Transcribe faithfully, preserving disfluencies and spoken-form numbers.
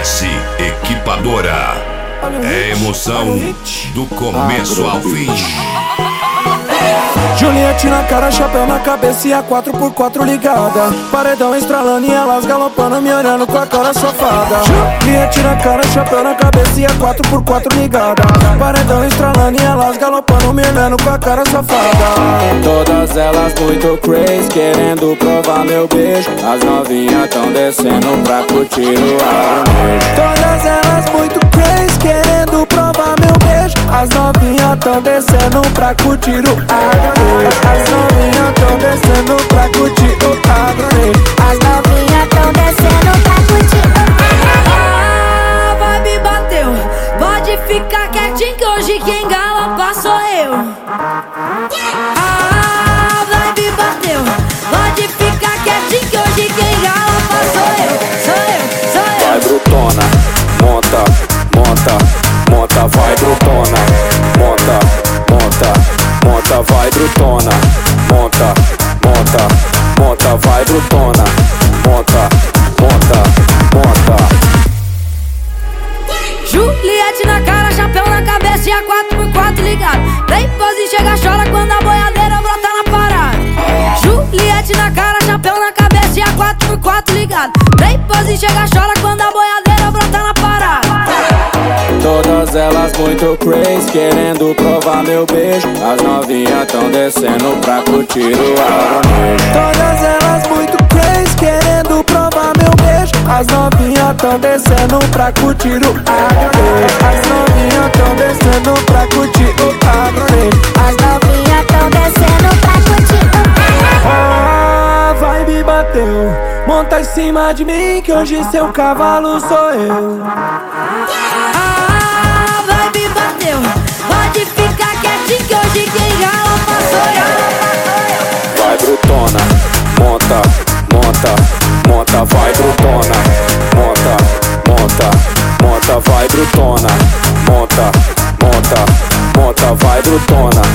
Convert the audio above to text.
S Equipadora. É emoção do começo ao fim. Juliette na cara, chapéu na cabeça e a quatro por quatro ligada. Paredão estralando e elas galopando, me olhando com a cara safada. Juliette na cara, chapéu na cabeça e a quatro por quatro ligada. Paredão estralando e elas galopando, me olhando com a cara safada. Todas elas muito crazy, querendo provar meu beijo. As novinhas tão descendo pra curtir o arronejo. Todas elas muito crazy, querendo provar meu beijo. As novinhas tão descendo pra curtir o arronejo. As novinhas tão descendo pra curtir o arronejo. As novinhas tão descendo pra curtir o arronejo. Ah, vai me bateu. Pode ficar quietinho que hoje quem galopa sou eu. Ah, vai me bateu. Pode ficar quietinho que hoje quem galopa sou eu. Sou eu, sou eu. Vai brutona, monta, monta, monta, vai brutona, monta, monta, monta, vai brutona, monta, monta, monta, vai brutona, monta, monta, monta. Juliette na cara, chapéu na cabeça e a quatro por quatro ligado. Vem pose, chega, chora quando a boiadeira brota na parada. Juliette na cara, chapéu na cabeça e a quatro por quatro ligado. Vem pose, chega, chora quando a boiadeira brota na parada. Todas elas muito crazy, querendo provar meu beijo. As novinhas tão descendo pra curtir o arronejo. Todas elas muito crazy, querendo provar meu beijo. As novinhas tão descendo pra curtir o arronejo. As novinhas tão descendo pra curtir o arronejo. As novinhas tão descendo pra curtir o arronejo. Ah, vai me bateu. Monta em cima de mim que hoje seu cavalo sou eu. Pode ficar quietinho que hoje quem galopa sou eu. Vai brutona, monta, monta, monta, vai brutona, monta, monta, monta, vai brutona, monta, monta, monta, vai brutona.